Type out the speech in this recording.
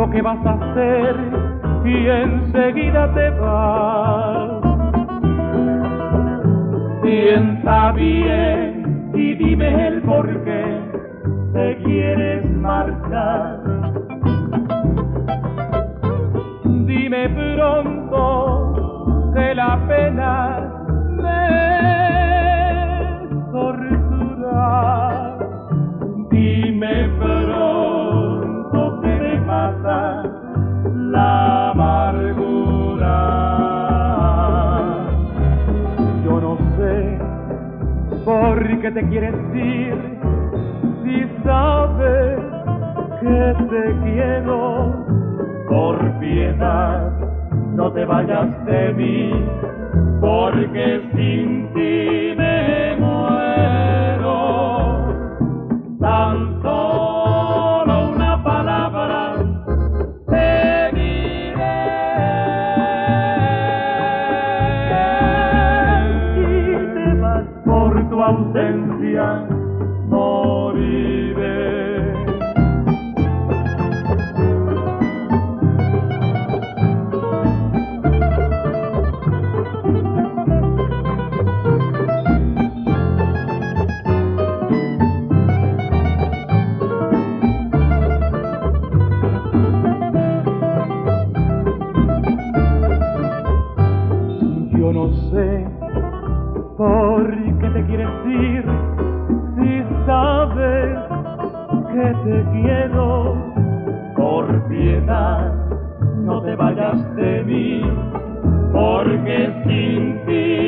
lo que vas a hacer y enseguida te vas. Piensa bien y dime el por qué te quieres marchar. Dime pronto que la pena me tortura. Dime pronto que me mata la amargura. Yo no sé por qué te quieres ir, si sabes que te quiero. Por piedad, no te vayas de mí, porque sin ti me muero. Tan solo una palabra te diré, y te vas por tu ausencia, moriré. Yo no sé por qué te quieres ir, si sabes que te quiero. Por piedad, no te vayas de mí, porque sin ti